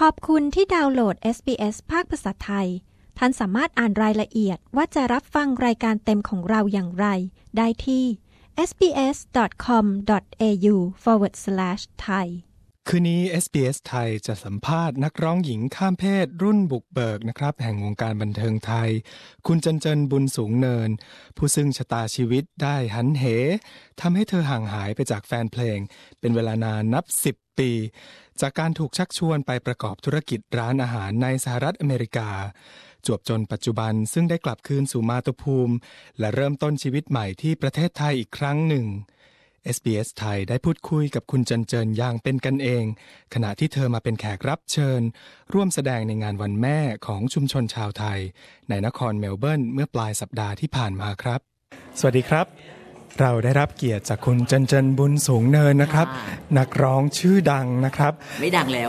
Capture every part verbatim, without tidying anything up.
ขอบคุณที่ดาวน์โหลด เอส บี เอส ภาคภาษาไทยท่านสามารถอ่านรายละเอียดว่าจะรับฟังรายการเต็มของเราอย่างไรได้ที่ เอส บี เอส ดอท คอม ดอท เอ ยู สแลช สแลช ไทยคืนนี้ เอส บี เอส ไทยจะสัมภาษณ์นักร้องหญิงข้ามเพศรุ่นบุกเบิกนะครับแห่งวงการบันเทิงไทยคุณจันเจินบุญสูงเนินผู้ซึ่งชะตาชีวิตได้หันเหทำให้เธอห่างหายไปจากแฟนเพลงเป็นเวลานานนับสิบปีจากการถูกชักชวนไปประกอบธุรกิจร้านอาหารในสหรัฐอเมริกาจวบจนปัจจุบันซึ่งได้กลับคืนสู่มาตุภูมิและเริ่มต้นชีวิตใหม่ที่ประเทศไทยอีกครั้งหนึ่ง เอส บี เอส ไทยได้พูดคุยกับคุณจันเจินอย่างเป็นกันเองขณะที่เธอมาเป็นแขกรับเชิญร่วมแสดงในงานวันแม่ของชุมชนชาวไทยในนครเมลเบิร์นเมื่อปลายสัปดาห์ที่ผ่านมาครับสวัสดีครับเราได้รับเกียรติจากคุณจันเจินบุญสูงเนินนะครับนักร้องชื่อดังนะครับไม่ดังแล้ว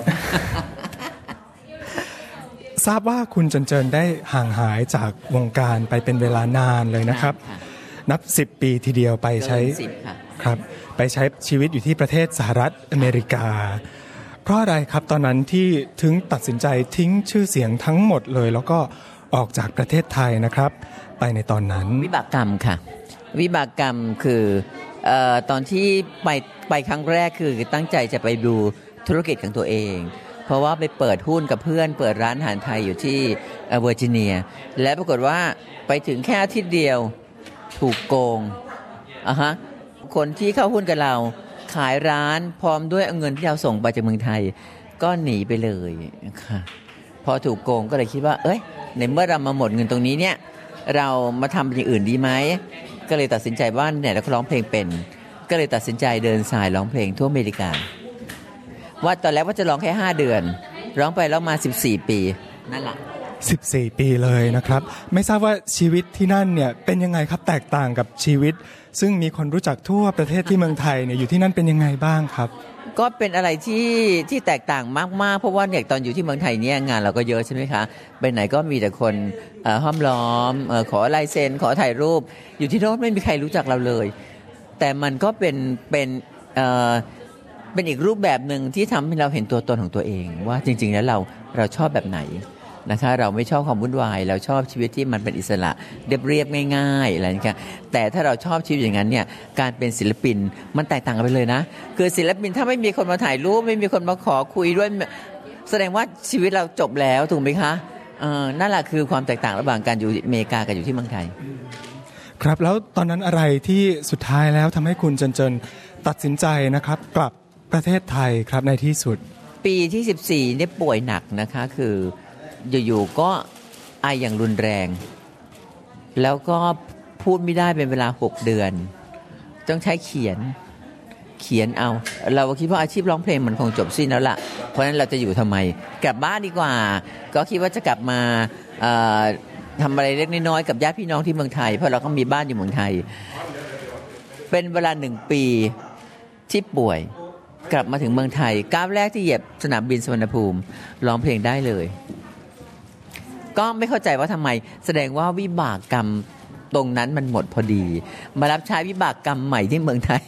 ทราบว่าคุณจันเจินได้ห่างหายจากวงการไปเป็นเวลานานเลยนะครับนับสิบปีทีเดียวไปใช้ครับไปใช้ชีวิตอยู่ที่ประเทศสหรัฐอเมริกาเพราะอะไรครับตอนนั้นที่ถึงตัดสินใจทิ้งชื่อเสียงทั้งหมดเลยแล้วก็ออกจากประเทศไทยนะครับไปในตอนนั้นวิบากกรรมค่ะวิบากกรรมคือเอ่อตอนที่ไปไปครั้งแรกคือตั้งใจจะไปดูธุรกิจของตัวเองเพราะว่าไปเปิดหุ้นกับเพื่อนเปิดร้านอาหารไทยอยู่ที่เวอร์จิเนียและปรากฏว่าไปถึงแค่อาทิตย์เดียวถูกโกงอ่ะฮะคนที่เข้าหุ้นกับเราขายร้านพร้อมด้วยเงินที่เราส่งไปจากเมืองไทยก็หนีไปเลยค่ะพอถูกโกงก็เลยคิดว่าเอ้ยในเมื่อเรามาหมดเงินตรงนี้เนี่ยเรามาทำอย่างอื่นดีไหมก็เลยตัดสินใจว่าเนี่ยเราร้องเพลงเป็นก็เลยตัดสินใจเดินสายร้องเพลงทั่วอเมริกาว่าตอนแรกว่าจะร้องแค่ห้าเดือนร้องไปร้องมาสิบสี่ปีนั่นแหละสิบสี่ปีเลยนะครับไม่ทราบว่าชีวิตที่นั่นเนี่ยเป็นยังไงครับแตกต่างกับชีวิตซึ่งมีคนรู้จักทั่วประเทศที่เมืองไทยเนี่ยอยู่ที่นั่นเป็นยังไงบ้างครับก็เป็นอะไรที่ที่แตกต่างมากๆเพราะว่าเนี่ยตอนอยู่ที่เมืองไทยเนี่ยงานเราก็เยอะใช่ไหมคะไปไหนก็มีแต่คนเอ่อห้อมล้อมเอ่อขอลายเซ็นขอถ่ายรูปอยู่ที่โน้นไม่มีใครรู้จักเราเลยแต่มันก็เป็นเป็นเอ่อเป็นอีกรูปแบบนึงที่ทำให้เราเห็นตัวตนของตัวเองว่าจริงๆแล้วเราเราชอบแบบไหนนะคะเราไม่ชอบความวุ่นวายเราชอบชีวิตที่มันเป็นอิสระเรียบๆง่ายๆอะไรอย่างเงี้ยแต่ถ้าเราชอบชีวิตอย่างนั้นเนี่ยการเป็นศิลปินมันแตกต่างกันไปเลยนะคือศิลปินถ้าไม่มีคนมาถ่ายรูปไม่มีคนมาขอคุยด้วยแสดงว่าชีวิตเราจบแล้วถูกไหมคะเออนั่นแหละคือความแตกต่างระหว่างการอยู่อเมริกากับอยู่ที่เมืองไทยครับแล้วตอนนั้นอะไรที่สุดท้ายแล้วทำให้คุณจันเจินตัดสินใจนะครับกลับประเทศไทยครับในที่สุดปีที่สิบสี่เนี่ยป่วยหนักนะคะคืออยู่ๆก็ไออย่างรุนแรงแล้วก็พูดไม่ได้เป็นเวลาหกเดือนต้องใช้เขียนเขียนเอาเราคิดว่าอาชีพร้องเพลงมันคงจบสิ้นแล้วล่ะเพราะฉะนั้นเราจะอยู่ทำไมกลับบ้านดีกว่าก็คิดว่าจะกลับมาทำอะไรเล็กน้อยกับญาติพี่น้องที่เมืองไทยเพราะเราก็มีบ้านอยู่เมืองไทยเป็นเวลาหนึ่งปีที่ป่วยกลับมาถึงเมืองไทยก้าวแรกที่เหยียบสนามบินสุวรรณภูมิร้องเพลงได้เลยก็ไม่เข้าใจว่าทำไมแสดงว่าวิบากกรรมตรงนั้นมันหมดพอดีมารับใช้วิบากกรรมใหม่ที่เมืองไทย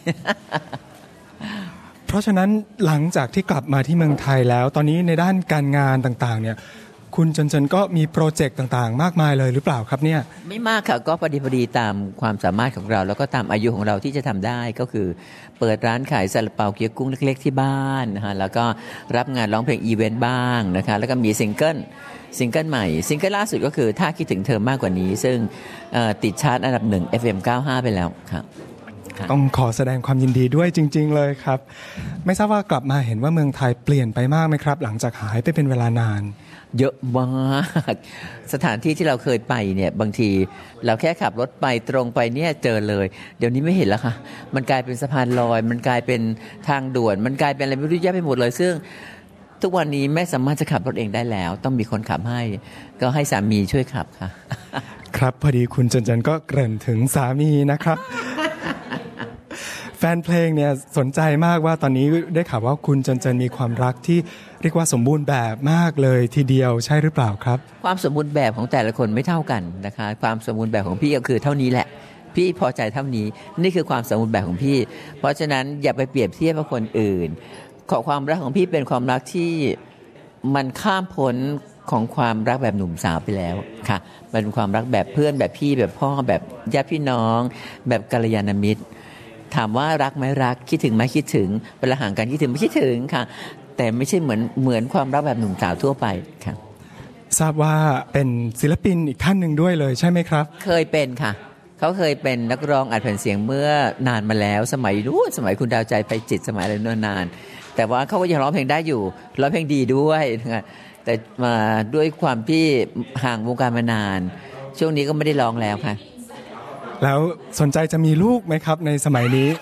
เพราะฉะนั้นหลังจากที่กลับมาที่เมืองไทยแล้วตอนนี้ในด้านการงานต่างๆเนี่ยคุณจันเจินก็มีโปรเจกต์ต่างๆมากมายเลยหรือเปล่าครับเนี่ยไม่มากค่ะก็พอดีพอดีตามความสามารถของเราแล้วก็ตามอายุของเราที่จะทำได้ก็คือเปิดร้านขายซาลาเปาเกี๊ยวกุ้งเล็กๆที่บ้านนะคะแล้วก็รับงานร้องเพลงอีเวนต์บ้างนะคะแล้วก็มีซิงเกิลซิงเกิลใหม่ซิงเกิลล่าสุดก็คือถ้าคิดถึงเธอมากกว่านี้ซึ่งติดชาร์ตอันดับหนึ่ง เอฟ เอ็ม เก้าสิบห้าไปแล้วครับต้องขอแสดงความยินดีด้วยจริงๆเลยครับไม่ทราบว่ากลับมาเห็นว่าเมืองไทยเปลี่ยนไปมากไหมครับหลังจากหายไปเป็นเวลานานเยอะมากสถานที่ที่เราเคยไปเนี่ยบางทีเราแค่ขับรถไปตรงไปเนี่ยเจอเลยเดี๋ยวนี้ไม่เห็นแล้วค่ะมันกลายเป็นสะพานลอยมันกลายเป็นทางด่วนมันกลายเป็นอะไรไม่รู้แยะไปหมดเลยซึ่งทุกวันนี้ไม่สามารถจะขับรถเองได้แล้วต้องมีคนขับให้ก็ให้สามีช่วยขับค่ะครับพอดีคุณจันเจินก็เกริ่นถึงสามีนะครับ แฟนเพลงเนี่ยสนใจมากว่าตอนนี้ได้ข่าวว่าคุณจันเจินมีความรักที่เรียกว่าสมบูรณ์แบบมากเลยทีเดียวใช่หรือเปล่าครับความสมบูรณ์แบบของแต่ละคนไม่เท่ากันนะคะความสมบูรณ์แบบของพี่ก็คือเท่านี้แหละพี่พอใจเท่านี้นี่คือความสมบูรณ์แบบของพี่เพราะฉะนั้นอย่าไปเปรียบเทียบกับคนอื่นขอความรักของพี่เป็นความรักที่มันข้ามพ้นของความรักแบบหนุ่มสาวไปแล้วค่ะมันเป็นความรักแบบเพื่อนแบบพี่แบบพ่อแบบญาติพี่น้องแบบกัลยาณมิตรถามว่ารักไหมรักคิดถึงไหมคิดถึงเวลาห่างกันคิดถึงไม่คิดถึงค่ะแต่ไม่ใช่เหมือนเหมือนความรักแบบหนุ่มสาวทั่วไปค่ะทราบว่าเป็นศิลปินอีกท่านหนึ่งด้วยเลยใช่ไหมครับเคยเป็นค่ะเขาเคยเป็นนักร้องอัดแผ่นเสียงเมื่อนานมาแล้วสมัยนู้นสมัยคุณดาวใจไพจิตรสมัยอะไรนนานแต่ว่าเขาก็ยังร้องเพลงได้อยู่ร้องเพลงดีด้วยนะแต่มาด้วยความที่ห่างวงการมานานช่วงนี้ก็ไม่ได้ร้องแล้วค่ะแล้วสนใจจะมีลูกไหมครับในสมัยนี้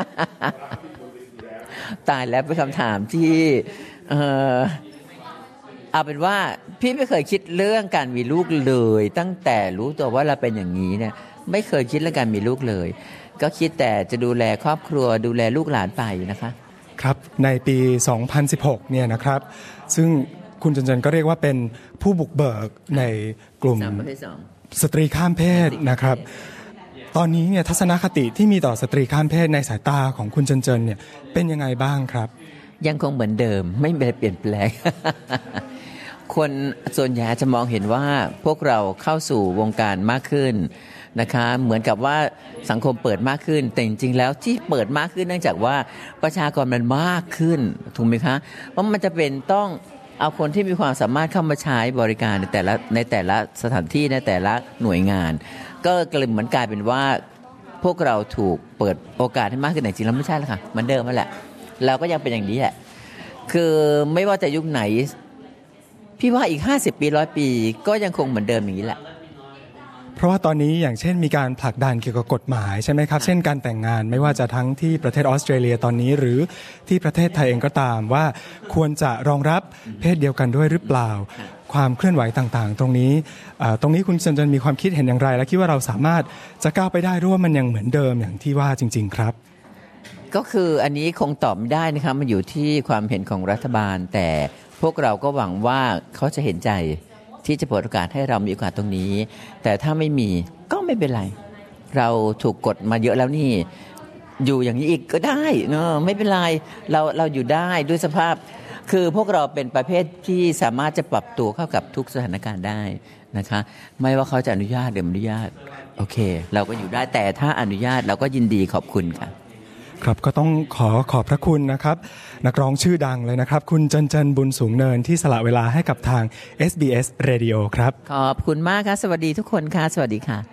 ตายแล้วเป็นคำถามที่เออเอาเป็นว่าพี่ไม่เคยคิดเรื่องการมีลูกเลยตั้งแต่รู้ตัวว่าเราเป็นอย่างนี้เนี่ยไม่เคยคิดเรื่องการมีลูกเลยก็คิดแต่จะดูแลครอบครัวดูแลลูกหลานไปนะคะครับในปีสองพันสิบหกเนี่ยนะครับซึ่งคุณจันจันก็เรียกว่าเป็นผู้บุกเบิกในกลุ่มสตรีข้ามเพศนะครับตอนนี้เนี่ยทัศนคติที่มีต่อสตรีข้ามเพศในสายตาของคุณจันจันเนี่ยเป็นยังไงบ้างครับยังคงเหมือนเดิมไม่เปลี่ยนแปลง คนส่วนใหญ่จะมองเห็นว่าพวกเราเข้าสู่วงการมากขึ้นนะคะเหมือนกับว่าสังคมเปิดมากขึ้นแต่จริงๆแล้วที่เปิดมากขึ้นเนื่องจากว่าประชากรมันมากขึ้นถูกไหมคะว่ามันจะเป็นต้องเอาคนที่มีความสามารถเข้ามาใช้บริการในแต่ละในแต่ละสถานที่ในแต่ละหน่วยงานก็เลยเหมือนกลายเป็นว่าพวกเราถูกเปิดโอกาสให้มากขึ้นแต่จริงๆแล้วไม่ใช่แล้วค่ะเหมือนเดิมนั่นแหละเราก็ยังเป็นอย่างนี้แหละคือไม่ว่าจะยุคไหนพี่ว่าอีกห้าสิบปีร้อยปีก็ยังคงเหมือนเดิมอย่างนี้แหละเพราะว่าตอนนี้อย่างเช่นมีการผลักดันเกี่ยวกับกฎหมายใช่ไหมครับเช่นการแต่งงานไม่ว่าจะทั้งที่ประเทศออสเตรเลียตอนนี้หรือที่ประเทศไทยเองก็ตามว่าควรจะรองรับเพศเดียวกันด้วยหรือเปล่าความเคลื่อนไหวต่างๆตรงนี้ตรงนี้คุณจันจันมีความคิดเห็นอย่างไรและคิดว่าเราสามารถจะก้าวไปได้หรือว่ามันยังเหมือนเดิมอย่างที่ว่าจริงๆครับก็คืออันนี้คงตอบไม่ได้นะคะมันอยู่ที่ความเห็นของรัฐบาลแต่พวกเราก็หวังว่าเขาจะเห็นใจที่จะเปิดโอกาสให้เรามีโอกาสตรงนี้แต่ถ้าไม่มีก็ไม่เป็นไรเราถูกกดมาเยอะแล้วนี่อยู่อย่างนี้อีกก็ได้เนอะไม่เป็นไรเราเราอยู่ได้ด้วยสภาพคือพวกเราเป็นประเภทที่สามารถจะปรับตัวเข้ากับทุกสถานการณ์ได้นะคะไม่ว่าเขาจะอนุญาตหรือไม่อนุญาตโอเคเราก็อยู่ได้แต่ถ้าอนุญาตเราก็ยินดีขอบคุณค่ะครับก็ต้องขอขอบพระคุณนะครับนักร้องชื่อดังเลยนะครับคุณจันจันบุญสูงเนินที่สละเวลาให้กับทาง เอส บี เอส Radio ครับขอบคุณมากค่ะสวัสดีทุกคนค่ะสวัสดีค่ะ